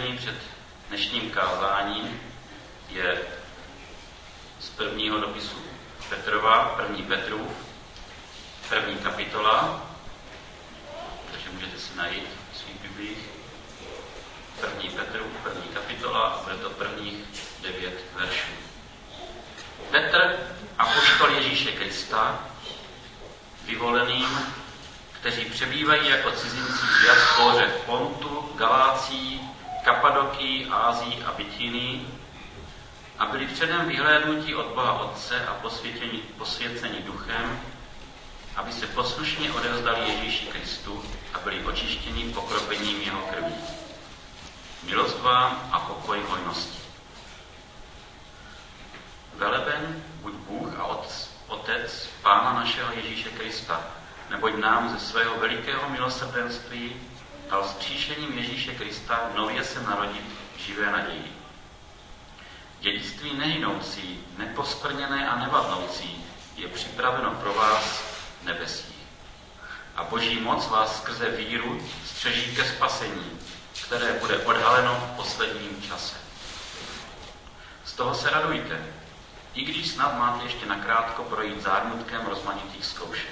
čtení před dnešním kázáním je z prvního dopisu Petrova, 1. Petrův, 1. kapitola, takže můžete si najít v svých biblích 1. Petrův, 1. kapitola, bude to prvních 9 veršů. Petr, apoštol Ježíše Krista, vyvoleným, kteří přebývají jako cizinci v diaspóře v Pontu, Galácii, Kapadokii, Ázii a Bitínii a byli předem vyhlédnutí od Boha Otce a posvěceni duchem, aby se poslušně odevzdali Ježíši Kristu a byli očištěni pokropením jeho krví. Milost vám a pokoj hojnosti. Veleben buď Bůh a Otec Pána našeho Ježíše Krista, neboť nám ze svého velikého milosrdenství dal vzkříšením Ježíše Krista nově se narodit v živé naději. Dědictví nehynoucí, neposkvrněné a nevadnoucí je připraveno pro vás v nebesích. A Boží moc vás skrze víru střeží ke spasení, které bude odhaleno v posledním čase. Z toho se radujte, i když snad máte ještě nakrátko projít zármutkem rozmanitých zkoušek.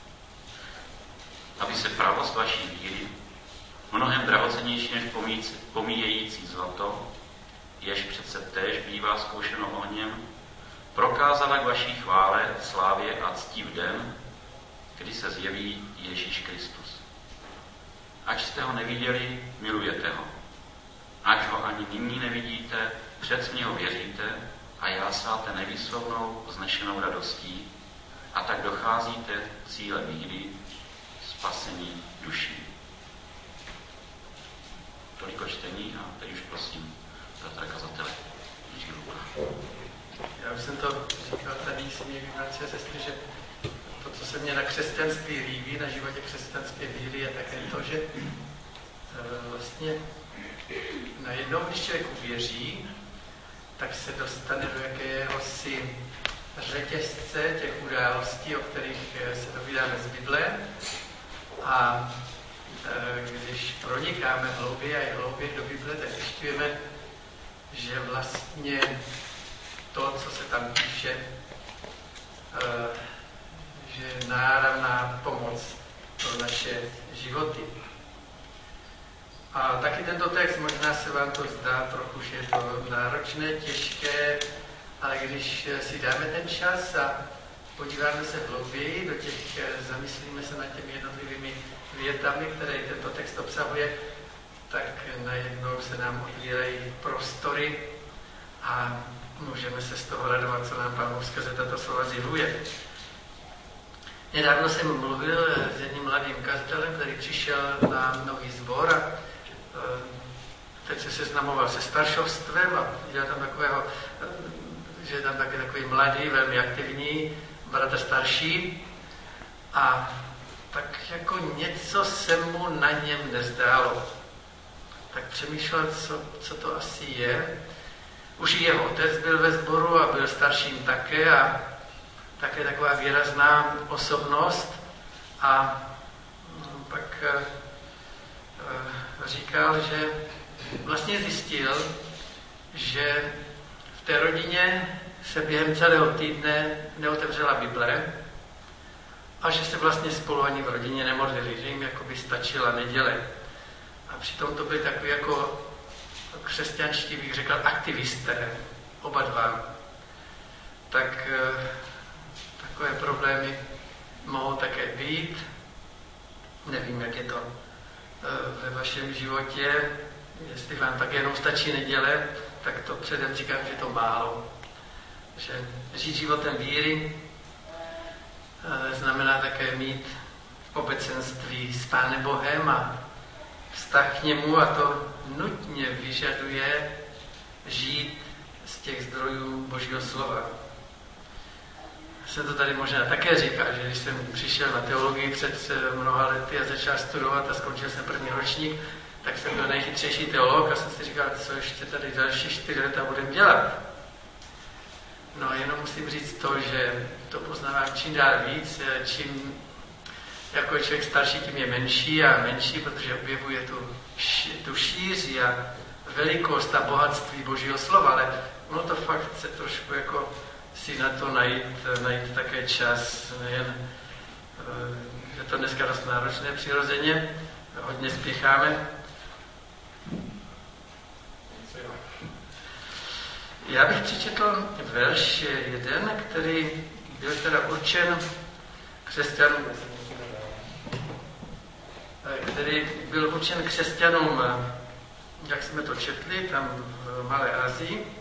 Aby se pravost vaší víry, mnohem drahocennější než pomíjející zlato, jež přece též bývá zkoušeno ohněm, prokázala k vaší chvále, slávě a cti v den, kdy se zjeví Ježíš Kristus. Ač jste ho neviděli, milujete ho. Ač ho ani nyní nevidíte, předsmě ho věříte a jásáte nevýslovnou vznešenou radostí a tak docházíte k cíle víry, spasení duší. Toliko čtení a teď už prosím bratra kazatele. Já už jsem to říkal tady, si mě bratři a sestry, že to, co se mně na křesťanství líbí, na životě křesťanské víry, je také to, že vlastně najednou, když člověk uvěří, tak se dostane do jakéhosi řetězce těch událostí, o kterých se dovídáme z Bible. A když pronikáme hlouběji a hlouběji do Bible, tak zjišťujeme, že vlastně to, co se tam píše, že je náravná pomoc pro naše životy. A taky tento text, možná se vám to zdá trochu, že je to náročné, těžké, ale když si dáme ten čas a podíváme se hlouběji do těch, zamyslíme se nad těmi jednotlivými větami, které tento text obsahuje, tak najednou se nám otvírají prostory a můžeme se z toho radovat, co nám Pán Bůh skrze tato slova zjevuje. Nedávno jsem mluvil s jedním mladým kazatelem, který přišel na nový sbor a teď se seznamoval se staršovstvem a viděl tam takového, že je tam taky takový mladý, velmi aktivní bratr starší a tak jako něco se mu na něm nezdálo. Tak přemýšlel, co to asi je. Už i jeho otec byl ve sboru a byl starším také a také taková výrazná osobnost a pak říkal, že vlastně zjistil, že v té rodině se během celého týdne neotevřela Bible a že se vlastně spolu ani v rodině nemodlili, že jim jakoby stačila neděle. A přitom to byli takový jako křesťanští, bych řekl, aktivisté, oba dva. Tak takové problémy mohou také být. Nevím, jak je to ve vašem životě. Jestli vám tak jenom stačí neděle, tak to předem říkám, že je to málo. Že žít životem víry znamená také mít obecenství s Pánem Bohem a vztah k němu a to nutně vyžaduje žít z těch zdrojů Božího slova. Jsem to tady možná také říkal, že když jsem přišel na teologii před mnoha lety a začal studovat a skončil jsem první ročník, tak jsem byl nejchytřejší teolog a jsem si říkal, co ještě tady další 4 leta budem dělat. No jenom musím říct to, že to poznávám čím dál víc, čím jako člověk starší, tím je menší a menší, protože objevuje tu šíři a velikost a bohatství Božího slova, ale ono to fakt chce trošku jako si na to najít také čas, nejen, je to dneska dost náročné přirozeně, hodně spěcháme. Já bych přečetl verš jeden, který byl teda určen křesťanům, jak jsme to četli, tam v Malé Asii.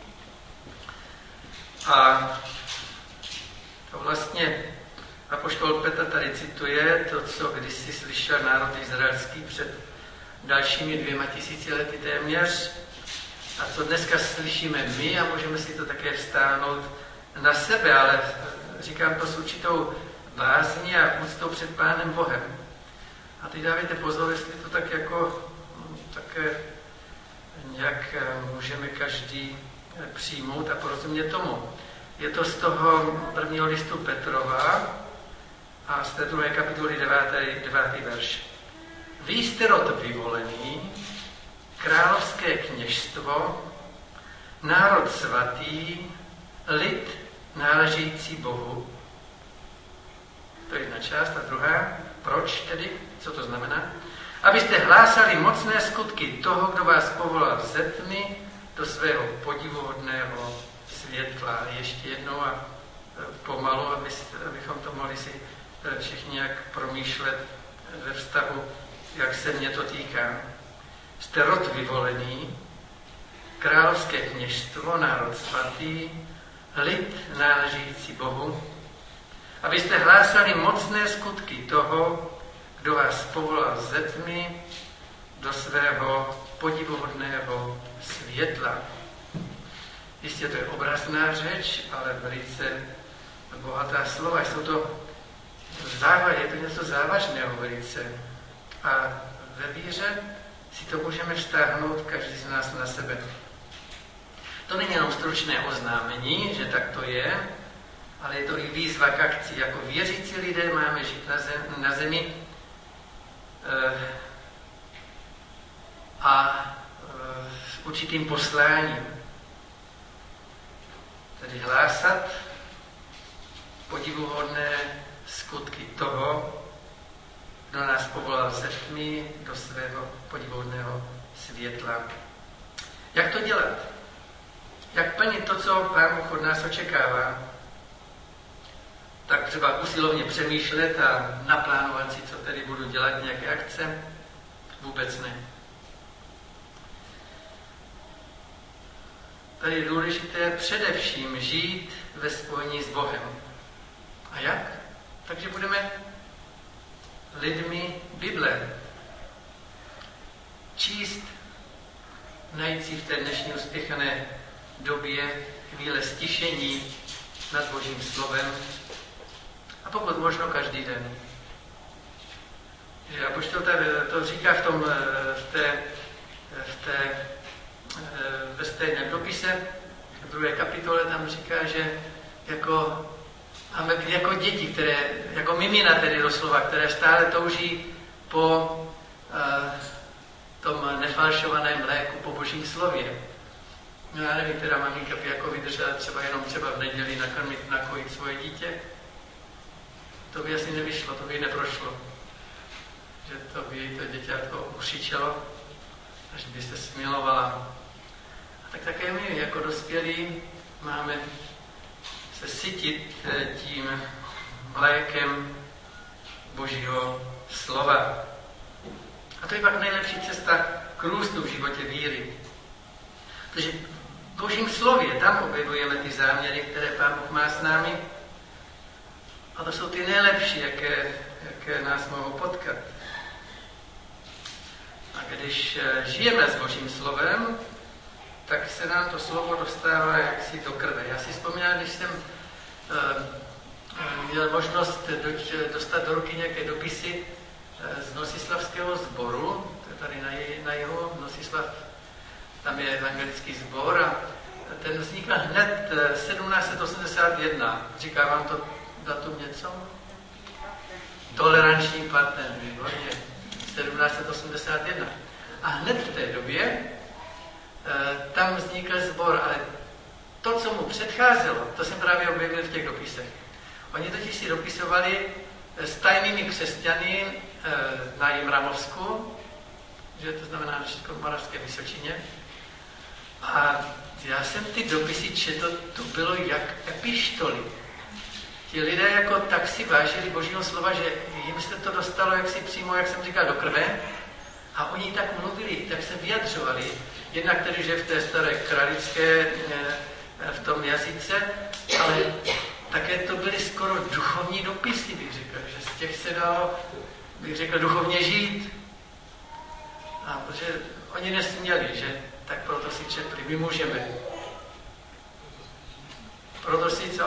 A to vlastně apoštol Petr tady cituje to, co kdysi slyšel národ izraelský před dalšími 2000 lety téměř, a co dneska slyšíme my, a můžeme si to také vztáhnout na sebe, ale říkám to s určitou bázní a úctou před Pánem Bohem. A teď dávajte pozor, jestli to tak jako také nějak můžeme každý přijmout a porozumět tomu. Je to z toho prvního listu Petrova a z té 2. kapitoly 9. verš. Vy jste rod vyvolený, královské kněžstvo, národ svatý, lid náležející Bohu. To je jedna část. A druhá, proč tedy? Co to znamená? Abyste hlásali mocné skutky toho, kdo vás povolal ze tmy do svého podivuhodného světla. Ještě jednou a pomalu, abychom to mohli si všichni nějak promýšlet ve vztahu, jak se mě to týká. Jste rod vyvolený, královské kněžstvo, národ svatý, lid náležející Bohu, abyste hlásali mocné skutky toho, kdo vás povolal ze tmy do svého podivuhodného světla. Jistě to je obrazná řeč, ale velice bohatá slova. Jsou to je to něco závažného velice. A ve víře si to můžeme vztáhnout každý z nás na sebe. To není jenom stručné oznámení, že tak to je, ale je to i výzva k akci. Jako věřící lidé máme žít na zemi a s určitým posláním. Tedy hlásat podivuhodné skutky toho, kdo nás povolal ze tmy do svého podivuhodného světla. Jak to dělat? Jak plnit to, co Pán Bůh od nás očekává? Tak třeba usilovně přemýšlet a naplánovat si, co tedy budu dělat, nějaké akce? Vůbec ne. Tady je důležité především žít ve spojení s Bohem. A jak? Takže budeme lidmi Bible. Číst, najít si v té dnešní uspěchané době chvíle stišení nad Božím slovem a pokud možno každý den. Že apoštol to říká ve stejném dopise, v 2. kapitole tam říká, že jako děti, které, jako mimina tedy doslova, které stále touží po tom nefalšovaném mléku, po Božím slově. No já nevím, teda maminka by jako vydržela třeba v neděli nakojit svoje dítě. To by asi nevyšlo, to by neprošlo. Že to by to děťátko ukřičelo, až by se smilovala. A tak také my, jako dospělí, máme se sytit tím mlékem Božího slova. A to je pak nejlepší cesta k růstu v životě víry. Protože v Božím slově tam objevujeme ty záměry, které Pán Bůh má s námi. A to jsou ty nejlepší, jaké nás mohou potkat. A když žijeme s Božím slovem, tak se nám to slovo dostává jaksi do krve. Já si vzpomínám, když jsem měl možnost dostat do ruky nějaké dopisy z Nosislavského sboru, to je tady na jihu, Nosislav, tam je evangelický sbor a ten vznikl hned 1781. Říká vám to datum něco? Toleranční partner, výborně, 1781. A hned v té době předcházelo, to jsem právě objevil v těch dopisech. Oni totiž si dopisovali s tajnými křesťany na Jimramovsku, že to znamená na Českomoravské Vysočině. A já jsem ty dopisy četl, to bylo jak epištoly. Ti lidé jako tak si vážili Božího slova, že jim se to dostalo jaksi přímo, jak jsem říkal, do krve. A oni tak mluvili, tak se vyjadřovali. Jednak tedy, že v té staré kralické, v tom jazyce, ale také to byly skoro duchovní dopisy, bych řekl, že z těch se dalo, bych řekl, duchovně žít. A protože oni nesměli, že? Tak proto si četli, my můžeme. Proto si co?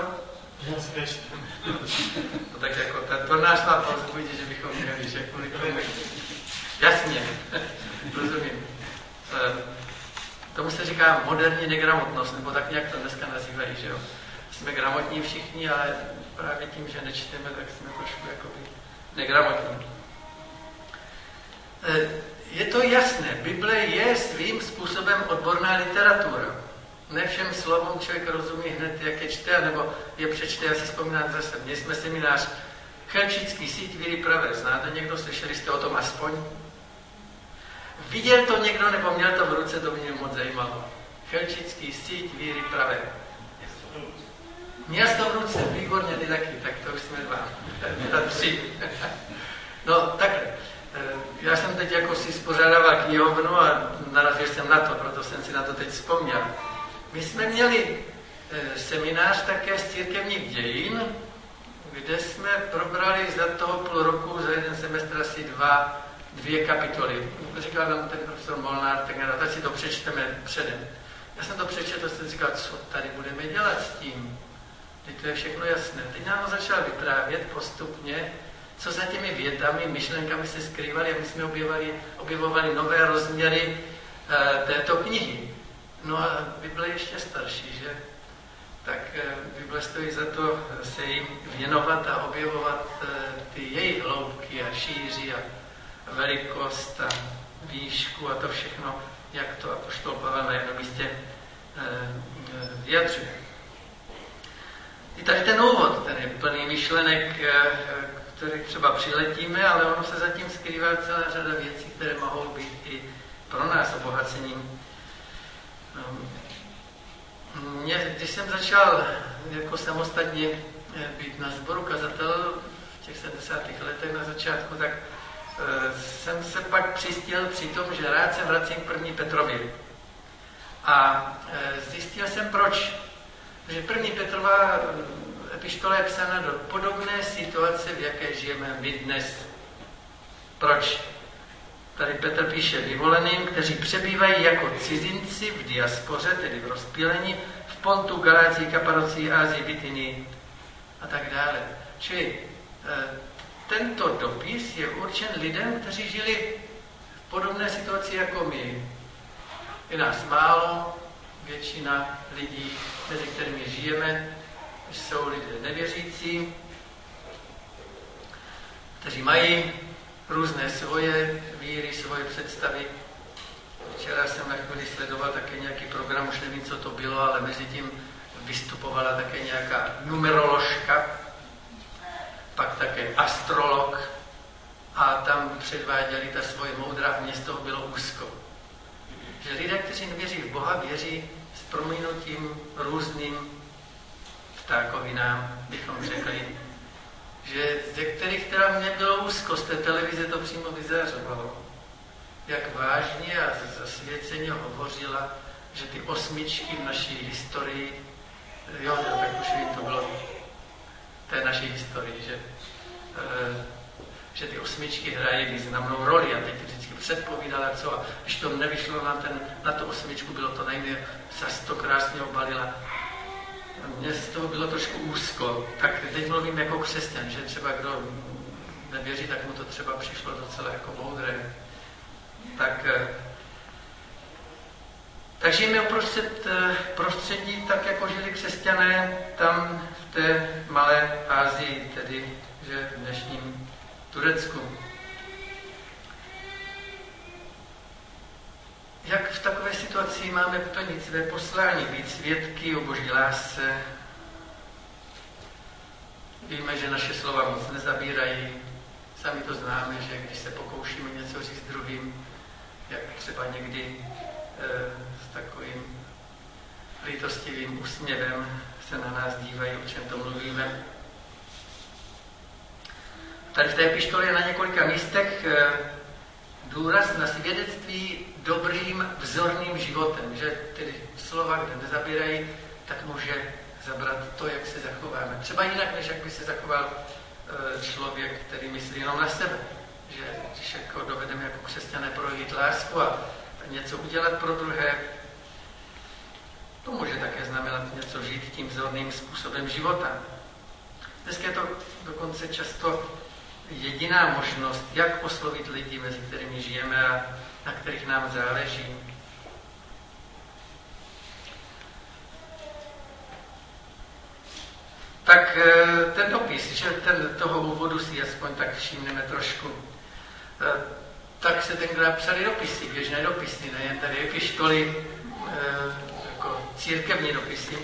No tak jako to náš má povzbudit, že bychom měli, že kvůli tomu. Jasně, rozumím. Tomu se říká moderní negramotnost, nebo tak nějak to dneska nazývají, že jo. Jsme gramotní všichni, ale právě tím, že nečteme, tak jsme trošku jakoby negramotní. Je to jasné, Bible je svým způsobem odborná literatura. Ne všem slovům člověk rozumí hned, jak je čte, nebo je přečte, já si vzpomínám zase. Měli jsme seminář Chelčický síť víry pravé. Znáte někdo? Slyšeli jste o tom aspoň? Viděl to někdo, nebo měl to v ruce, to mě moc zajímalo. Chelčický síť víry pravé. Měl jsi to v ruce, výborně, ty taky, tak to už jsme dva. Tři. No, takhle. Já jsem teď jako si spořádával knihovnu a narazil jsem na to, proto jsem si na to teď vzpomněl. My jsme měli seminář také z církevních dějin, kde jsme probrali za toho půl roku, za jeden semestr asi dvě kapitoly. Říkal nám ten profesor Molnár, tak si to přečteme předem. Já jsem to přečetl, jsem říkal, co tady budeme dělat s tím? Teď to je všechno jasné. Teď nám ho začal vyprávět postupně, co za těmi větami, myšlenkami se skrývaly a my jsme objevovali nové rozměry této knihy. No a Bible je ještě starší, že? Tak Bible stojí za to se jí věnovat a objevovat ty její hloubky a šíři a velikost a výšku a to všechno, jak to apoštol Pavel na jednom místě vyjadřuje. I tady ten úvod, ten je plný myšlenek, který třeba přiletíme, ale ono se zatím skrývá celá řada věcí, které mohou být i pro nás obohacením. Když jsem začal jako samostatně být na sboru kazatel v těch 70. letech na začátku, tak jsem se pak přistil při tom, že rád se vracím k 1. Petrovi. A zjistil jsem proč. Že 1. Petrova epištola je psána do podobné situace, v jaké žijeme my dnes. Proč? Tady Petr píše vyvoleným, kteří přebývají jako cizinci v diaspoře, tedy v rozpílení, v Pontu, Galácii, Kapadocii, Ázii, Bitynii a tak dále. Čili tento dopis je určen lidem, kteří žili v podobné situaci jako my. Je nás málo, většina lidí, mezi kterými žijeme, jsou lidé nevěřící, kteří mají různé svoje víry, svoje představy. Včera jsem na chvíli sledoval také nějaký program, už nevím, co to bylo, ale mezi tím vystupovala také nějaká numeroložka, pak také astrolog a tam předváděli ta svoje moudra a mně z toho bylo úzko. Že lidé, kteří nevěří v Boha, věří s prominutím různým ptákovinám, bychom řekli, že ze kterých teda mě bylo úzko, z té televize to přímo vyzářovalo. Jak vážně a zasvěceně hovořila, že ty osmičky v naší historii, jo, tak už vím, to bylo v té naší historii, že ty osmičky hrají významnou roli a teď vždycky předpovídala, co a když to nevyšlo na tu osmičku, bylo to najmě, zase to krásně obalila. Mně z toho bylo trošku úzko. Tak teď mluvím jako křesťan, že třeba kdo nevěří, tak mu to třeba přišlo docela jako moudré. Tak žijeme uprostřed prostředí, tak jako žili křesťané tam v té malé Asii, tedy že v dnešním Turecku. jak v takové situaci máme plnit své poslání, být svědky o Boží lásce. Víme, že naše slova moc nezabírají. Sami to známe, že když se pokoušíme něco říct druhým, jak třeba někdy s takovým lítostivým úsměvem se na nás dívají, o čem to mluvíme. Tady v té epištole je na několika místech důraz na svědectví dobrým, vzorným životem, že tedy slova, kde nezabírají, tak může zabrat to, jak se zachováme. Třeba jinak, než jak by se zachoval člověk, který myslí jenom na sebe. Že když jako dovedeme jako křesťané projít lásku a něco udělat pro druhé, to může také znamenat něco žít tím vzorným způsobem života. Dneska je to dokonce často jediná možnost, jak oslovit lidi, mezi kterými žijeme a na kterých nám záleží. Tak ten dopis, že toho úvodu si aspoň tak všimneme trošku, tak se tenkrát psali dopisy, běžné dopisy, nejen tady epištoly, jako církevní dopisy.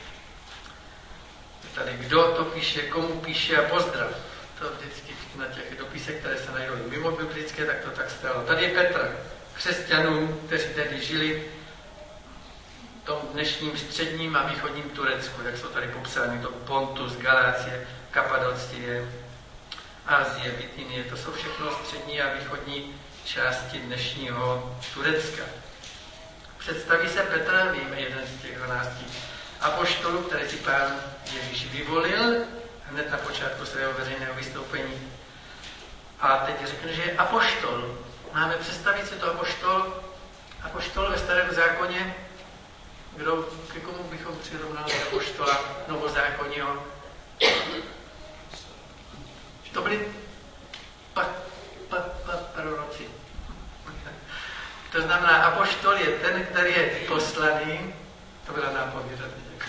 Tady kdo to píše, komu píše a pozdrav. To vždycky na těch dopisech, které se najdou mimo biblické, tak to tak stalo. Tady je Petr, křesťanům, kteří tedy žili v tom dnešním středním a východním Turecku, jak jsou tady popsány, to Pontus, Galácie, Kapadocie, Asie, Bitynie, to jsou všechno střední a východní části dnešního Turecka. Představí se Petr, víme, jeden z těch 12 apoštolů, který si Pán Ježíš vyvolil hned na počátku svého veřejného vystoupení. A teď řekne, že je apoštol. Máme představit si to apoštol ve Starém zákoně, ke komu bychom přirovnali apoštola novozákonního. To byli proroci. To znamená, apoštol je ten, který je poslaný. To byla nápověda.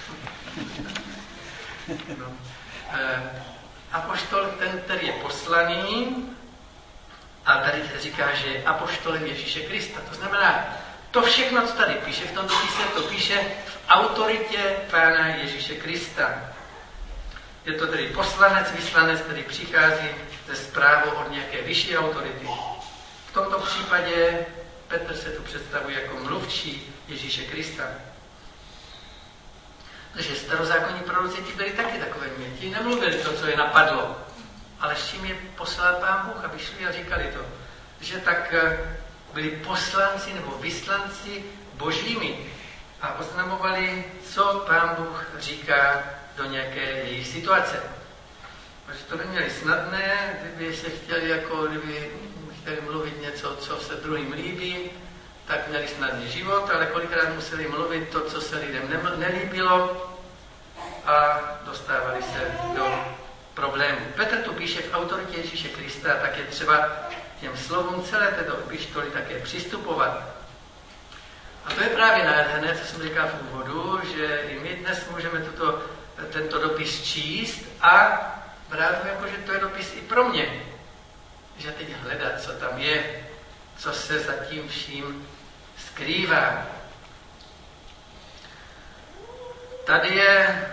No. Apoštol ten, který je poslaný, a tady říká, že je apoštolem Ježíše Krista. To znamená, to všechno, co tady píše v tom dopise, to píše v autoritě Pána Ježíše Krista. Je to tedy poslanec, vyslanec, který přichází ze zprávou od nějaké vyšší autority. V tomto případě Petr se tu představuje jako mluvčí Ježíše Krista. Protože starozákonní proroci ti byli taky takové ti nemluvili to, co je napadlo, ale s čím je poslal Pán Bůh, aby šli a říkali to. Že tak byli poslanci nebo vyslanci božími a oznamovali, co Pán Bůh říká do nějaké jejich situace. Protože to neměli snadné, kdyby se chtěli mluvit něco, co se druhým líbí, tak měli snadný život, ale kolikrát museli mluvit to, co se lidem nelíbilo a dostávali se do problémů. Petr tu píše v autoritě Ježíše Krista, tak je třeba těm slovům celé této epištoly také přistupovat. A to je právě nádherné, co jsem říkal v úvodu, že i my dnes můžeme tento dopis číst a brát jako, že to je dopis i pro mě. Že teď hledat, co tam je, co se za tím vším skrývá. Tady je,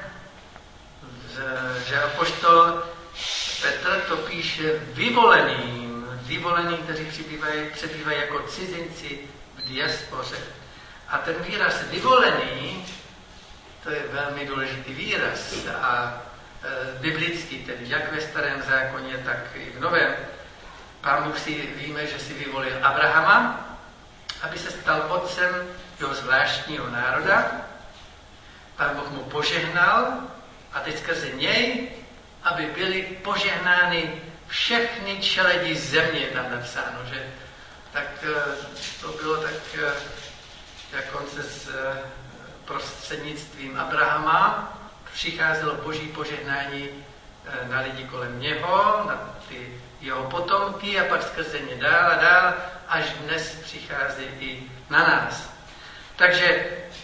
že apoštol Petr to píše vyvoleným, kteří přebývají jako cizinci v diaspoře. A ten výraz vyvolený, to je velmi důležitý výraz a biblický, tedy jak ve Starém zákoně, tak i v Novém. Pán Bůh víme, že si vyvolil Abrahama, aby se stal otcem jeho zvláštního národa. Pán Bůh mu požehnal a teď skrze něj, aby byly požehnány všechny čeledi země, je tam napsáno, že tak to bylo tak, jak on se s prostřednictvím Abrahama přicházelo boží požehnání na lidi kolem něho, na ty jeho potomky a pak skrze ně dál a dál, až dnes přichází i na nás. Takže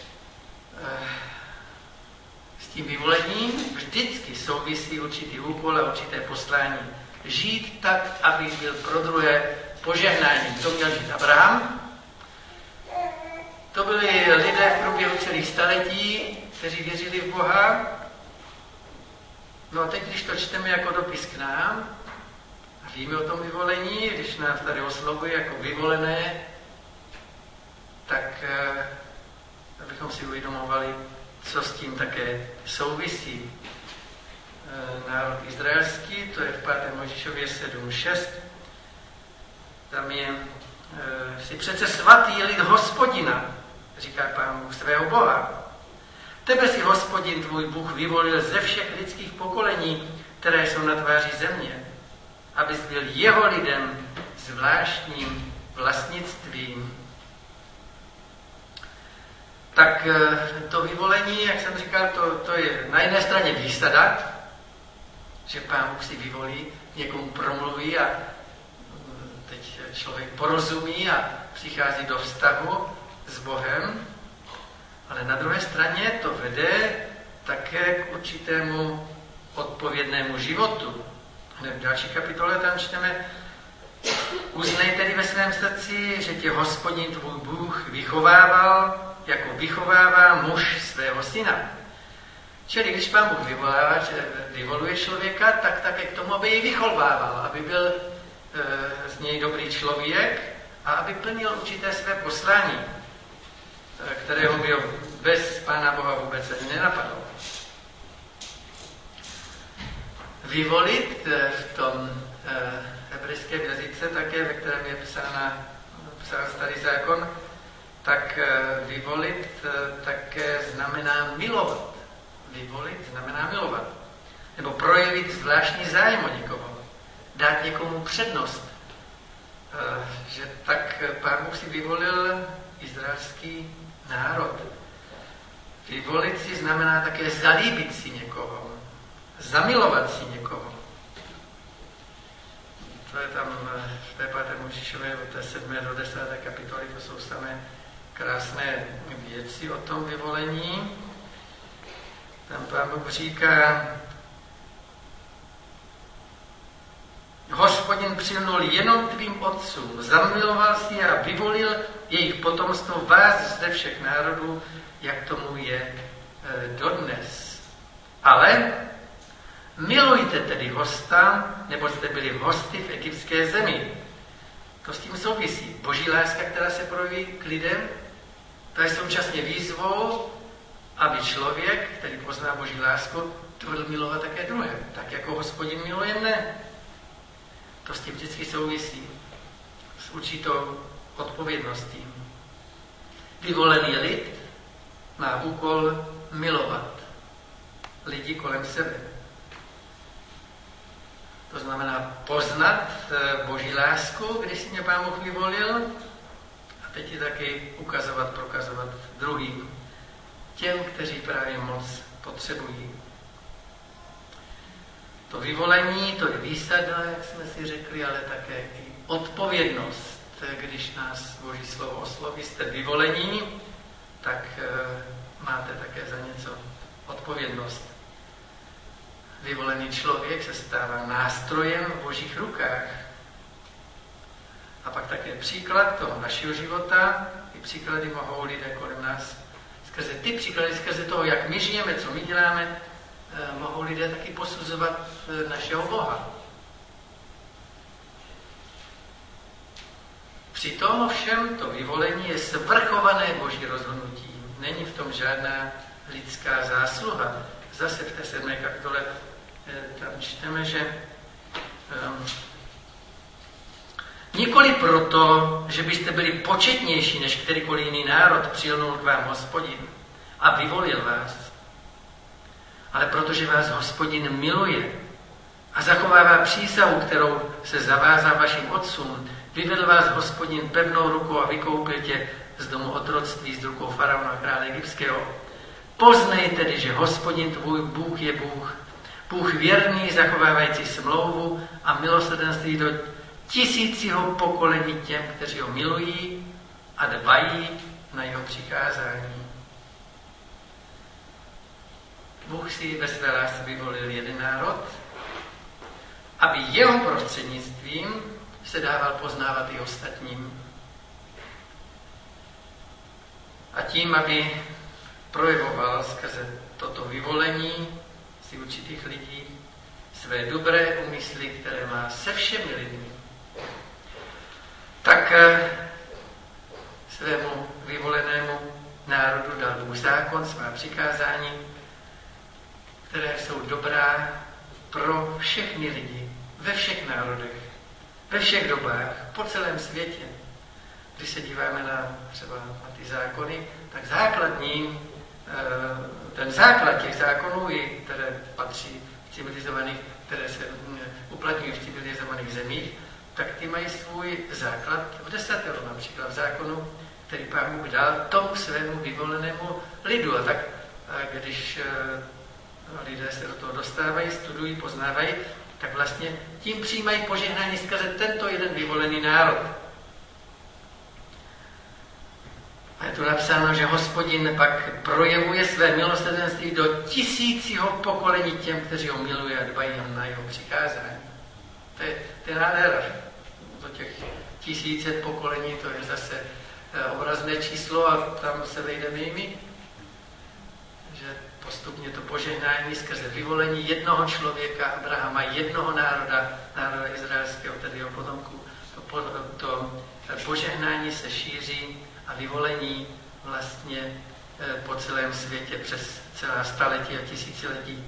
s tím vyvolením vždycky souvisí určitý úkol a určité poslání. Žít tak, aby byl pro druhé požehnáním. To měl žít Abraham. To byli lidé v průběhu celých staletí, kteří věřili v Boha. No a teď, když to čteme jako dopis k nám, a víme o tom vyvolení, když nás tady oslovuje jako vyvolené, tak abychom si uvědomovali, co s tím také souvisí. Národ izraelský, to je v 5. Mojžíšově 7.6, tam je si přece svatý lid Hospodina, říká Pán Bůh svého Boha. Tebe si Hospodin tvůj Bůh vyvolil ze všech lidských pokolení, které jsou na tváři země, abys byl jeho lidem zvláštním vlastnictvím. Tak to vyvolení, jak jsem říkal, to je na jedné straně výsada, že Pán Bůh si vyvolí, někomu promluví a teď člověk porozumí a přichází do vztahu s Bohem, ale na druhé straně to vede také k určitému odpovědnému životu. Hned v další kapitole tam čteme: Uznej tedy ve svém srdci, že tě Hospodin tvůj Bůh vychovával, jako vychovává muž svého syna. Čili když Pán Bůh vyvoluje člověka, tak také k tomu, aby jej vychovával, aby byl z něj dobrý člověk a aby plnil určité své poslání, kterého by bez Pána Boha vůbec ani nenapadlo. Vyvolit v tom hebrejském jazyce také, ve kterém je psán Starý zákon, tak vyvolit také znamená milovat. Vyvolit znamená milovat. Nebo projevit zvláštní zájem o někoho. Dát někomu přednost. Že tak Pán Bůh si vyvolil izraelský národ. Vyvolit si znamená také zalíbit si někoho. Zamilovat si někoho. To je tam v té 5. Mojžíšové od té 7. do 10. kapitoly, to jsou samé krásné věci o tom vyvolení. Tam Pán Bůh říká: Hospodin přilnul jenom tvým otcům, zamiloval si a vyvolil jejich potomstvo vás ze všech národů, jak tomu je dodnes. Ale milujte tedy hosta, nebo jste byli hosty v egyptské zemi. To s tím souvisí. Boží láska, která se projeví k lidem, to je současně výzvou, aby člověk, který pozná Boží lásku, dovedl milovat také druhé. Tak jako Hospodin miluje mne. To s tím vždycky souvisí. S určitou odpovědností. Vyvolený lid má úkol milovat lidi kolem sebe. To znamená poznat Boží lásku, když si mě Pán Bůh vyvolil, a teď ji taky ukazovat, prokazovat druhým, těm, kteří právě moc potřebují. To vyvolení, to je výsada, jak jsme si řekli, ale také i odpovědnost. Když nás Boží slovo osloví, jste vyvolení, tak máte také za něco odpovědnost. Vyvolený člověk se stává nástrojem v Božích rukách. A pak také příklad toho našeho života. Ty příklady mohou lidé kolem nás skrze ty příklady, skrze toho, jak my žijeme, co my děláme, mohou lidé taky posuzovat našeho Boha. Přitom ovšem to vyvolení je svrchované Boží rozhodnutí. Není v tom žádná lidská zásluha. Zase v té 7. kapitole tam čteme, že nikoli proto, že byste byli početnější než kterýkoliv jiný národ, přilnul k vám Hospodin a vyvolil vás, ale protože vás Hospodin miluje a zachovává přísahu, kterou se zavázal vašim otcům. Vyvedl vás Hospodin pevnou rukou a vykoupil tě z domu otroctví, z rukou faraona krále egyptského. Poznej tedy, že Hospodin tvůj Bůh je Bůh. Bůh věrný, zachovávající smlouvu a milosrdenství do 1000 pokolení těm, kteří ho milují a dbají na jeho přikázání. Bůh si ve své lásce vyvolil jeden národ, aby jeho prostřednictvím se dával poznávat i ostatním. A tím, aby projevoval skrze toto vyvolení si určitých lidí své dobré úmysly, které má se všemi lidmi, tak svému vyvolenému národu dal Bůh zákon, svá přikázání, které jsou dobrá pro všechny lidi, ve všech národech, ve všech dobách, po celém světě. Když se díváme třeba na ty zákony, tak ten základ těch zákonů, které patří v civilizovaných, které se uplatňují v civilizovaných zemích, tak ty mají svůj základ v desatero, například v zákonu, který Pán Bůh dal tomu svému vyvolenému lidu. A tak když lidé se do toho dostávají, studují, poznávají, tak vlastně tím přijímají požehnání skrze tento jeden vyvolený národ. A je tu napsáno, že Hospodin pak projevuje své milosrdenství do tisícího pokolení těm, kteří ho milují a dbají na jeho přikázání. To je nádhera. Do těch 1000 pokolení, to je zase obrazné číslo a tam se vejdeme i my. Že postupně to požehnání skrze vyvolení jednoho člověka, Abrahama, jednoho národa izraelského, tedy jeho potomků, to požehnání se šíří a vyvolení vlastně po celém světě přes celá staletí a tisíciletí.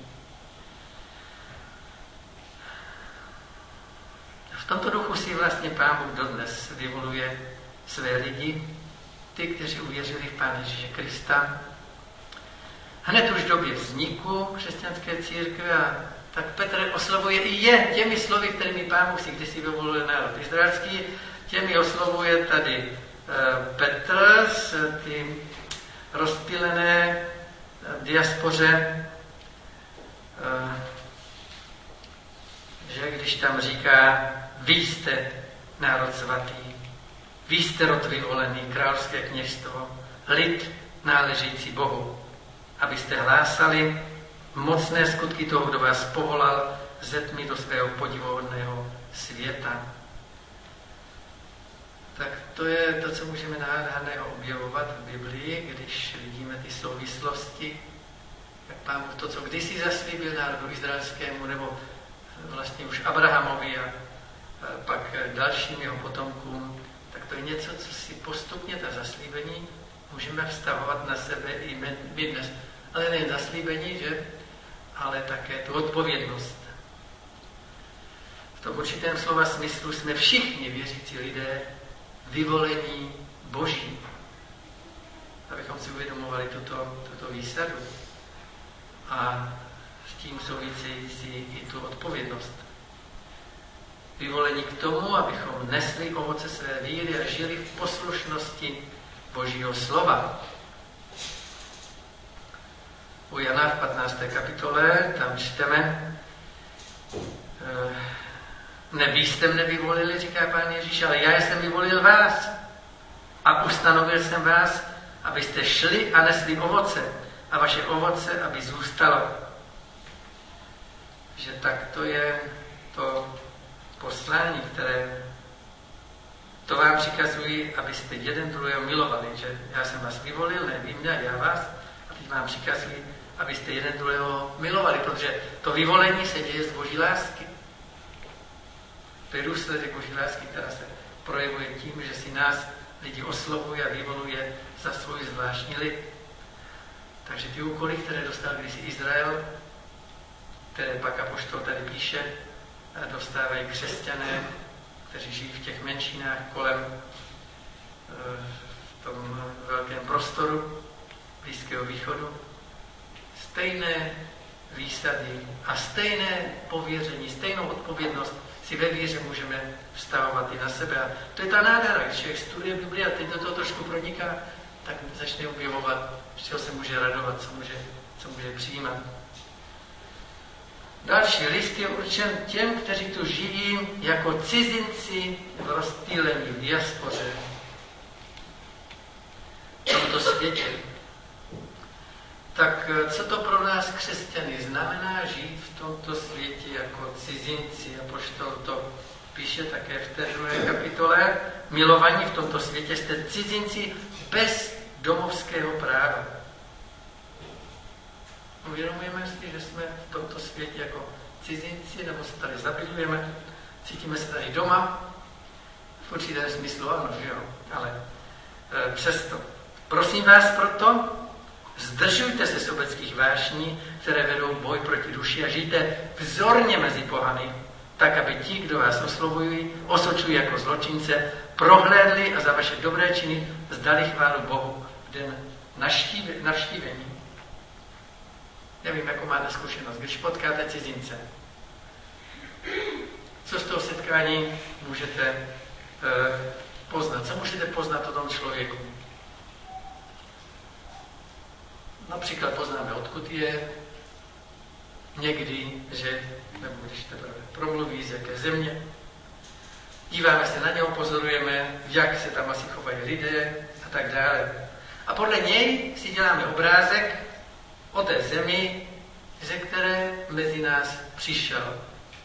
V tomto duchu si vlastně Pán Bůh dodnes vyvoluje své lidi, ty, kteří uvěřili v Pána Ježíše Krista. Hned už v době vzniku křesťanské církve, a tak Petr oslovuje i je těmi slovy, kterými Pán Bůh si kdysi vyvolil národ izraelský, těmi oslovuje tady Petr z ty rozptýlené diaspoře, že když tam říká, vy jste národ svatý, vy jste rod vyvolený, královské kněžstvo, lid náležející Bohu, abyste hlásali mocné skutky toho, kdo vás povolal ze tmy do svého podivuhodného světa. Tak to je to, co můžeme nádherného objevovat v Biblii, když vidíme ty souvislosti, jak Pán Bůh to, co kdysi zaslíbil národu izraelskému, nebo vlastně už Abrahamovi a pak dalším jeho potomkům, tak to je něco, co si postupně ta zaslíbení můžeme vztahovat na sebe i my dnes. Ale nejen zaslíbení, že? Ale také tu odpovědnost. V tom určitém slova smyslu jsme všichni věřící lidé vyvolení Boží. Abychom si uvědomovali tuto výsadu. A s tím související i tu odpovědnost. Vyvolení k tomu, abychom nesli ovoce své víry a žili v poslušnosti Božího slova. U Jana v 15. kapitole tam čteme, ne vy jste mne vyvolili, říká Pán Ježíš, ale já jsem vyvolil vás a ustanovil jsem vás, abyste šli a nesli ovoce a vaše ovoce, aby zůstalo. Že tak to je to poslání, které to vám přikazuji, abyste jeden druhého milovali, že já jsem vás vyvolil, ne vy mě, já vás, a teď vám přikazuji, abyste jeden druhého milovali, protože to vyvolení se děje z Boží lásky. To je důsledek Boží lásky, která se projevuje tím, že si nás lidi oslovuje a vyvoluje za svůj zvláštní lid. Takže ty úkoly, které dostal kdysi Izrael, které pak apoštol tady píše, dostávají křesťané, kteří žijí v těch menšinách kolem v tom velkém prostoru Blízkého východu. Stejné výsady a stejné pověření, stejnou odpovědnost si ve víře můžeme vztahovat i na sebe. A to je ta nádhera, když člověk studuje Bibli a teď do toho trošku proniká, tak začne objevovat, z čeho se může radovat, co může přijímat. Další list je určen těm, kteří tu žijí jako cizinci v rozptýlení, v diaspoře, v tomto světě. Tak co to pro nás křesťany znamená žít v tomto světě jako cizinci? Apoštol to píše také v té 2. kapitole. Milovaní v tomto světě jste cizinci bez domovského práva. Uvědomujeme si, že jsme v tomto světě jako cizinci, nebo se tady zabydlujeme, cítíme se tady doma, v určitém smyslu ano, že jo, ale přesto. Prosím vás proto, zdržujte se sobeckých vášní, které vedou boj proti duši a žijte vzorně mezi pohany, tak, aby ti, kdo vás oslovují, osočují jako zločince, prohlédli a za vaše dobré činy vzdali chválu Bohu v den navštívení. Nevím, jakou máte zkušenost, když potkáte cizince. Co z toho setkání můžete poznat? Co můžete poznat o tom člověku? Například poznáme, odkud je, někdy, že, nebo když teprve promluví, z jaké země. Díváme se na něho, pozorujeme, jak se tam asi chovají lidé a tak dále. A podle něj si děláme obrázek o té zemi, ze které mezi nás přišel.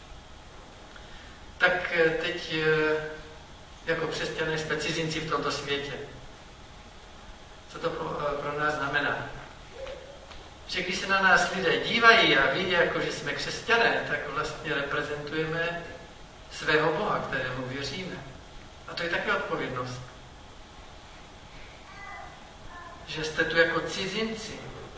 Tak teď jako křesťané jsme cizinci v tomto světě. Co to pro nás znamená? Že když se na nás lidé dívají a ví, jako že jsme křesťané, tak vlastně reprezentujeme svého Boha, kterému věříme. A to je také odpovědnost. Že jste tu jako cizinci.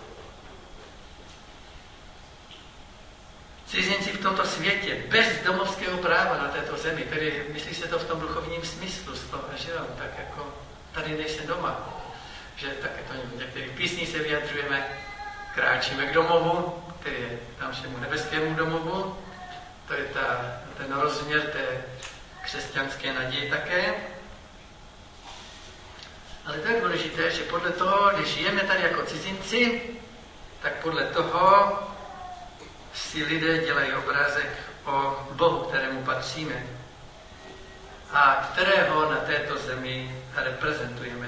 Cizinci v tomto světě, bez domovského práva na této zemi, tedy myslí se to v tom duchovním smyslu, že jo, tak jako tady nejsem doma. Že také to v některých písní se vyjadřujeme, kráčíme k domovu, který je tam všemu nebeskému domovu. To je ten rozměr té křesťanské naděje také. Ale to je důležité, že podle toho, když žijeme tady jako cizinci, tak podle toho si lidé dělají obrázek o Bohu, kterému patříme a kterého na této zemi reprezentujeme.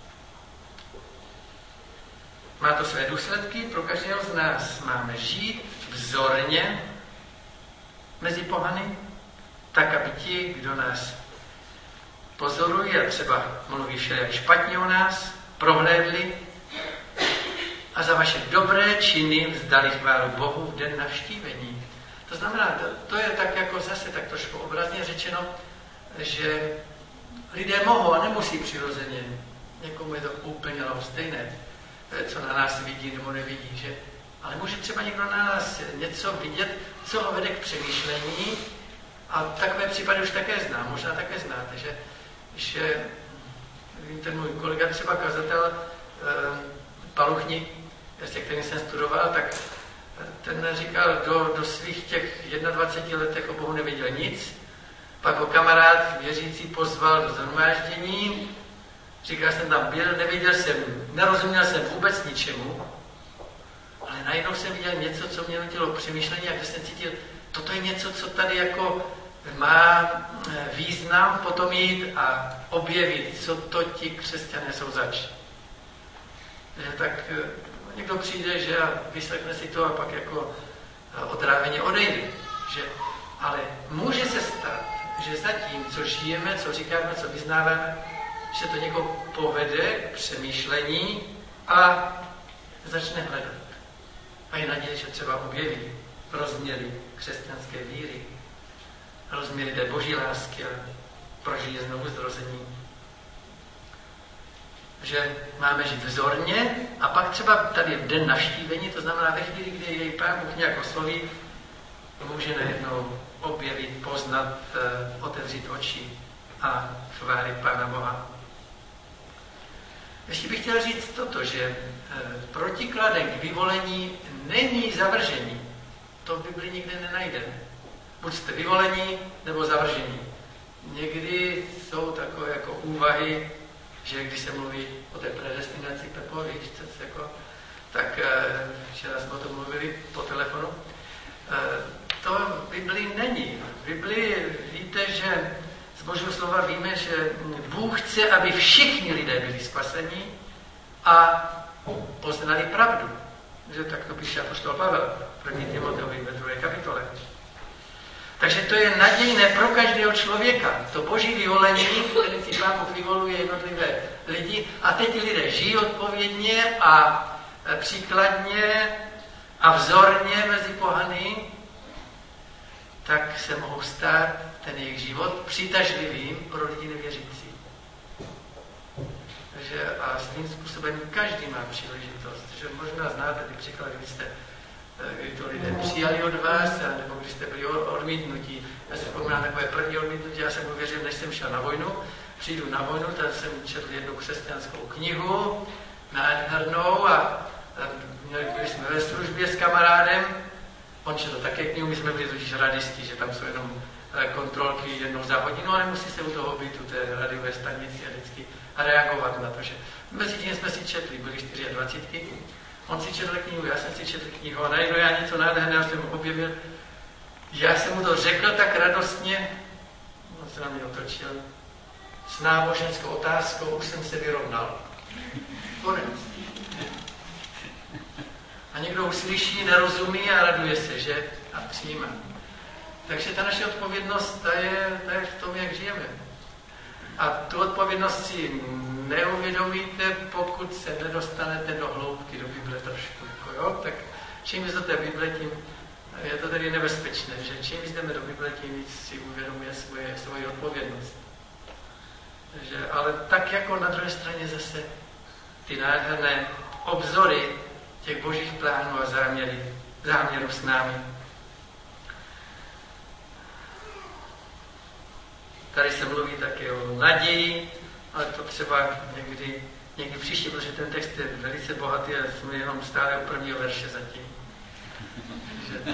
Má to své důsledky pro každého z nás. Máme žít vzorně mezi pohany, tak, aby ti, kdo nás pozorují a třeba mluví všelijak špatně o nás, prohlédli a za vaše dobré činy vzdali chválu Bohu v den navštívení. To znamená, to je tak jako zase tak trošku obrazně řečeno, že lidé mohou a nemusí přirozeně. Někomu je to úplně stejné, co na nás vidí nebo nevidí, že? Ale může třeba někdo na nás něco vidět, co ho vede k přemýšlení a takové případy už také znám, možná také znáte, že ten můj kolega třeba kazatel Paluchník, se kterým jsem studoval, tak ten říkal, do svých těch 21 letech o Bohu nevěděl nic, pak ho kamarád věřící pozval do shromáždění, říkal jsem tam byl, nerozuměl jsem vůbec ničemu, ale najednou jsem viděl něco, co mě nutilo k přemýšlení a když jsem cítil, toto je něco, co tady jako má význam potom jít a objevit, co to ti křesťané jsou zač. Že tak někdo přijde, že a vyslechne si to a pak jako otráveně odejde. Ale může se stát, že zatím, co žijeme, co říkáme, co vyznáváme, že to někoho povede k přemýšlení a začne hledat. A je naděje, že třeba objeví rozměry křesťanské víry, rozměry té boží lásky a prožije znovu zrození. Že máme žít vzorně a pak třeba tady v den navštívení, to znamená ve chvíli, kdy jej Pán Bůh nějak osloví, může najednou objevit, poznat, otevřít oči a chválit Pána Boha. Ještě bych chtěl říct toto, že protikladem k vyvolení není zavržení. To v Bibli nikde nenajdeme. Buď jste vyvolení, nebo zavržení. Někdy jsou takové jako úvahy, že když se mluví o té predestinaci, Pepo, víš, jako, tak včera jsme o tom mluvili po telefonu, to v Biblii není. V Biblii víte, že z Božího slova víme, že Bůh chce, aby všichni lidé byli spaseni a poznali pravdu. Že tak to píše apoštol Pavel v 1. Timoteovi ve 2. kapitole. Takže to je nadějné pro každého člověka. To boží vyvolení, které si Pán Bůh vyvoluje jednotlivé lidi. A teď ti lidé žijí odpovědně a příkladně a vzorně mezi pohany, tak se mohou stát ten jejich život přitažlivým pro lidi nevěřící. Takže a svým způsobem každý má příležitost. Že možná znáte ty příklady, kdy to lidé přijali od vás, nebo když jste byli odmítnutí. Já si vzpomínám takové první odmítnutí, já jsem uvěřil, než jsem šel na vojnu. Přijdu na vojnu, tam jsem četl jednu křesťanskou knihu, nádhernou, a byli jsme ve službě s kamarádem. On četl také knihu, my jsme byli totiž radisti, že tam jsou jenom kontrolky jednou za hodinu, ale musí se u toho být u té radiové stanici a vždycky reagovat na to, že mezi tím jsme si četli, byli 24. On si četl knihu, já jsem si četl knihu a najednou já něco nádherného jsem objevil. Já jsem mu to řekl tak radostně, on se na mě otočil, s náboženskou otázkou už jsem se vyrovnal. Konec. A někdo uslyší, nerozumí a raduje se, že? A přijímá. Takže ta naše odpovědnost, ta je v tom, jak žijeme. A tu odpovědnost si neuvědomíte, pokud se nedostanete do hloubky, do Bible trošku. Jo? Tak čím víc do té Bible, tím je to tedy nebezpečné, že čím víc jdeme do Bible, tím víc si uvědomuje svoji odpovědnost. Takže, ale tak jako na druhé straně zase ty nádherné obzory těch božích plánů a záměrů s námi. Tady se mluví také o naději, ale to třeba někdy příště, protože ten text je velice bohatý a jsme jenom stále u prvního verše zatím. Že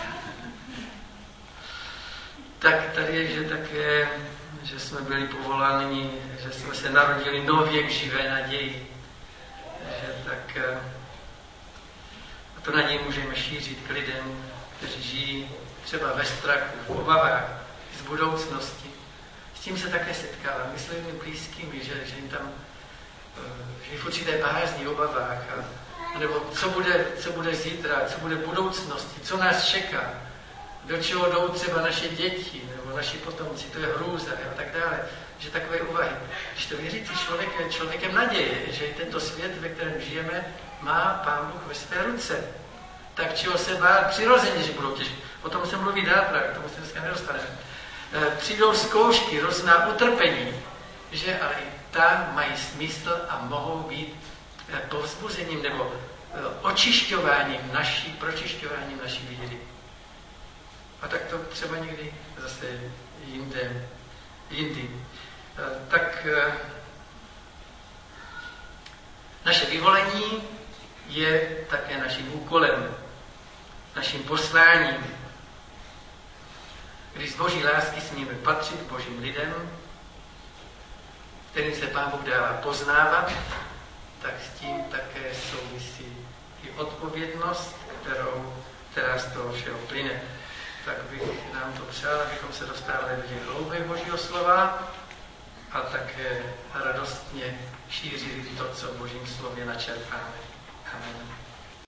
tak tady je, že také, že jsme byli povoláni, že jsme se narodili nově k živé naději. Že tak a to naději můžeme šířit k lidem, kteří žijí třeba ve strachu, v obavách z budoucnosti. S tím se také setkávám, s lidmi blízkými, že jim tam žijí v určité bázni, obavách, nebo co bude zítra, co bude v budoucnosti, co nás čeká, do čeho jdou třeba naše děti, nebo naši potomci, to je hrůza a tak dále. Že takové úvahy. Když to věřící člověk je člověkem naděje, že tento svět, ve kterém žijeme, má Pán Bůh ve své ruce. Tak čeho se bát? Přirozeně, že budou těžké. O tom se mluví dál, právě, k tomu se dneska nedostaneme. Přijdou zkoušky, různá utrpení, že ale i tam mají smysl a mohou být povzbuzením nebo pročišťováním naší víry. A tak to třeba někdy zase jindy. Tak naše vyvolení je také naším úkolem, naším posláním. Když z boží lásky smíme patřit božím lidem, kterým se Pán Bůh dává poznávat, tak s tím také souvisí i odpovědnost, která z toho všeho plyne. Tak bych nám to přál, abychom se dostávali do těch hloubek Božího slova a také radostně šířili to, co v Božím slově načerpáme. Amen.